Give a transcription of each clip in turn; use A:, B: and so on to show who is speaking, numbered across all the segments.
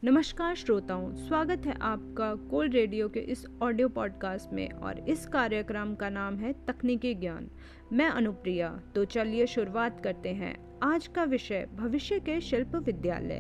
A: नमस्कार श्रोताओं, स्वागत है आपका कोल रेडियो के इस ऑडियो पॉडकास्ट में और इस कार्यक्रम का नाम है तकनीकी ज्ञान। मैं अनुप्रिया। तो चलिए शुरुआत करते हैं। आज का विषय भविष्य के शिल्प विद्यालय।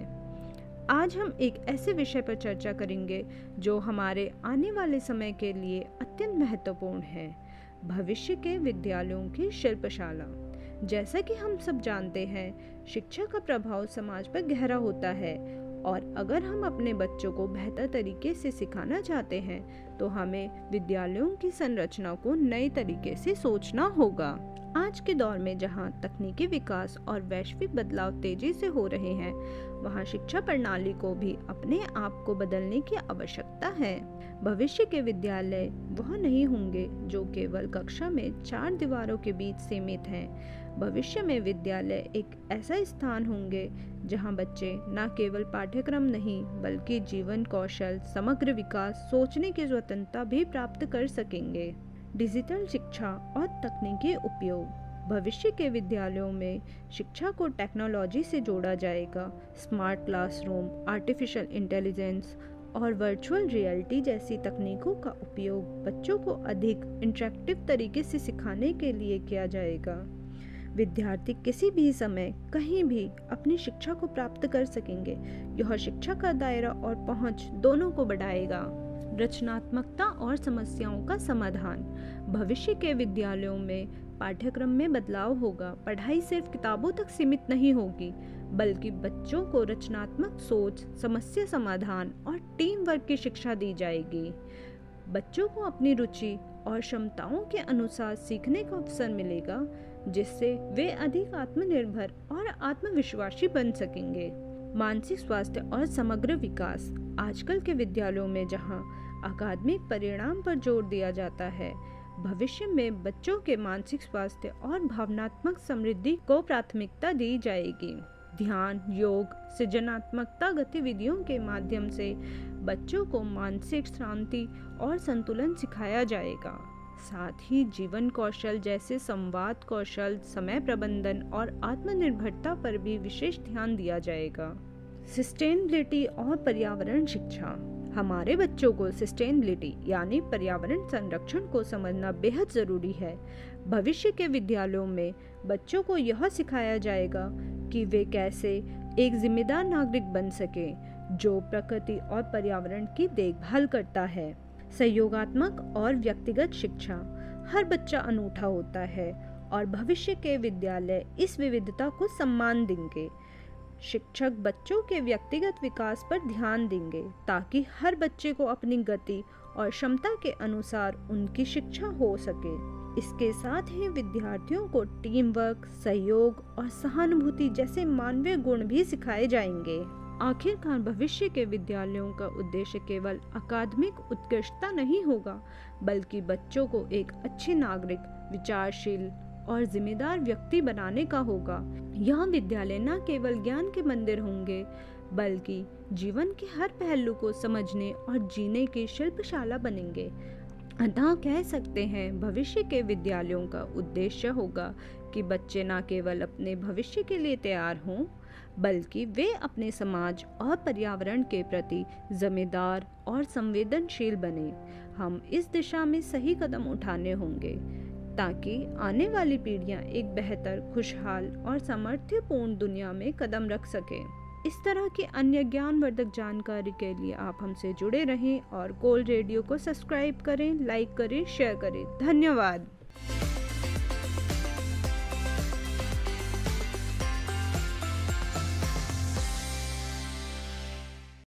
A: आज हम एक ऐसे विषय पर चर्चा करेंगे जो हमारे आने वाले समय के लिए अत्यंत महत्वपूर्ण है, भविष्य के विद्यालयों की शिल्पशाला। जैसा कि हम सब जानते हैं, शिक्षा का प्रभाव समाज पर गहरा होता है और अगर हम अपने बच्चों को बेहतर तरीके से सिखाना चाहते हैं तो हमें विद्यालयों की संरचना को नए तरीके से सोचना होगा। आज के दौर में जहां तकनीकी विकास और वैश्विक बदलाव तेजी से हो रहे हैं, वहां शिक्षा प्रणाली को भी अपने आप को बदलने की आवश्यकता है। भविष्य के विद्यालय वह नहीं होंगे जो केवल कक्षा में 4 दीवारों के बीच सीमित हैं। भविष्य में विद्यालय एक ऐसा स्थान होंगे जहां बच्चे न केवल पाठ्यक्रम नहीं बल्कि जीवन कौशल, समग्र विकास, सोचने की स्वतंत्रता भी प्राप्त कर सकेंगे। डिजिटल शिक्षा और तकनीकी उपयोग। भविष्य के विद्यालयों में शिक्षा को टेक्नोलॉजी से जोड़ा जाएगा। स्मार्ट क्लासरूम, आर्टिफिशियल इंटेलिजेंस और वर्चुअल रियलिटी जैसी तकनीकों का उपयोग बच्चों को अधिक इंटरैक्टिव तरीके से सिखाने के लिए किया जाएगा। विद्यार्थी किसी भी समय कहीं भी अपनी शिक्षा को प्राप्त कर सकेंगे। यह शिक्षा का दायरा और पहुंच दोनों को बढ़ाएगा। रचनात्मकता और समस्याओं का समाधान। भविष्य के विद्यालयों में पाठ्यक्रम में बदलाव होगा। पढ़ाई सिर्फ किताबों तक सीमित नहीं होगी, बल्कि बच्चों को रचनात्मक सोच, समस्या समाधान और टीम वर्क की शिक्षा दी जाएगी। बच्चों को अपनी रुचि और क्षमताओं के अनुसार सीखने का अवसर मिलेगा, जिससे वे अधिक आत्मनिर्भर और आत्मविश्वासी बन सकेंगे। मानसिक स्वास्थ्य और समग्र विकास। आजकल के विद्यालयों में जहां अकादमिक परिणाम पर जोर दिया जाता है, भविष्य में बच्चों के मानसिक स्वास्थ्य और भावनात्मक समृद्धि को प्राथमिकता दी जाएगी। ध्यान, योग, सृजनात्मकता गतिविधियों के माध्यम से बच्चों को मानसिक शांति और संतुलन सिखाया जाएगा। साथ ही जीवन कौशल जैसे संवाद कौशल, समय प्रबंधन और आत्मनिर्भरता पर भी विशेष ध्यान दिया जाएगा। सस्टेनेबिलिटी और पर्यावरण शिक्षा। हमारे बच्चों को सस्टेनेबिलिटी यानी पर्यावरण संरक्षण को समझना बेहद जरूरी है। भविष्य के विद्यालयों में बच्चों को यह सिखाया जाएगा कि वे कैसे एक जिम्मेदार नागरिक बन सके जो प्रकृति और पर्यावरण की देखभाल करता है। सहयोगात्मक और व्यक्तिगत शिक्षा। हर बच्चा अनूठा होता है और भविष्य के विद्यालय इस विविधता को सम्मान देंगे। शिक्षक बच्चों के व्यक्तिगत विकास पर ध्यान देंगे ताकि हर बच्चे को अपनी गति और क्षमता के अनुसार उनकी शिक्षा हो सके। इसके साथ ही विद्यार्थियों को टीम वर्क, सहयोग और सहानुभूति जैसे मानवीय गुण भी सिखाए जाएंगे। आखिरकार भविष्य के विद्यालयों का उद्देश्य केवल अकादमिक उत्कृष्टता नहीं होगा, बल्कि बच्चों को एक अच्छे नागरिक, विचारशील और जिम्मेदार व्यक्ति बनाने का होगा। यह विद्यालय न केवल ज्ञान के मंदिर होंगे, बल्कि जीवन के हर पहलू को समझने और जीने की शिल्पशाला बनेंगे। अतः कह सकते हैं, भविष्य के विद्यालयों का उद्देश्य होगा कि बच्चे न केवल अपने भविष्य के लिए तैयार हों, बल्कि वे अपने समाज और पर्यावरण के प्रति जिम्मेदार और संवेदनशील बने। हम इस दिशा में सही कदम उठाने होंगे ताकि आने वाली पीढ़ियां एक बेहतर, खुशहाल और सामर्थ्यपूर्ण दुनिया में कदम रख सके। इस तरह की अन्य ज्ञानवर्धक जानकारी के लिए आप हमसे जुड़े रहें और कोल रेडियो को सब्सक्राइब करें, लाइक करें, शेयर करें। धन्यवाद।